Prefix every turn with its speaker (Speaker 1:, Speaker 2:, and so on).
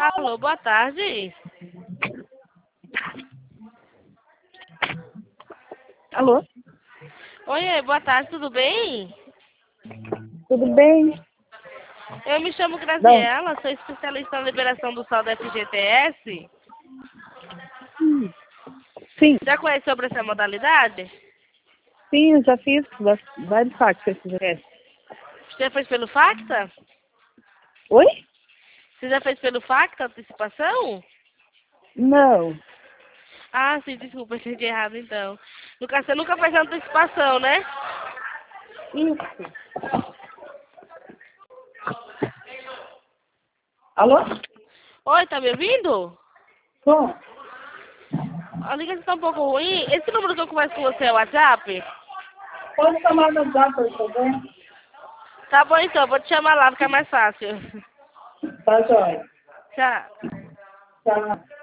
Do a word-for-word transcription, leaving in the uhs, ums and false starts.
Speaker 1: Alô, boa tarde.
Speaker 2: Alô?
Speaker 1: Oi, boa tarde, tudo bem?
Speaker 2: Tudo bem?
Speaker 1: Eu me chamo
Speaker 2: Não.
Speaker 1: Graziela, sou especialista na liberação do saldo F G T S.
Speaker 2: Hum. Sim,
Speaker 1: Já conhece sobre essa modalidade?
Speaker 2: sim, eu já fiz va- vários fax esse G S.
Speaker 1: Você já fez pelo Facta?
Speaker 2: Oi?
Speaker 1: Você já fez pelo Facta, antecipação?
Speaker 2: Não.
Speaker 1: Ah, sim, desculpa, entendi errado então. No caso, você nunca fez antecipação, né?
Speaker 2: Isso. Alô?
Speaker 1: Oi, tá me ouvindo?
Speaker 2: Bom,
Speaker 1: A ligação tá um pouco ruim. Esse número que eu converso com você é o WhatsApp?
Speaker 2: pode chamar no WhatsApp, por favor?
Speaker 1: Tá bom então, vou te chamar lá, fica mais fácil.
Speaker 2: Tá, joia.
Speaker 1: Tchau.
Speaker 2: Tá.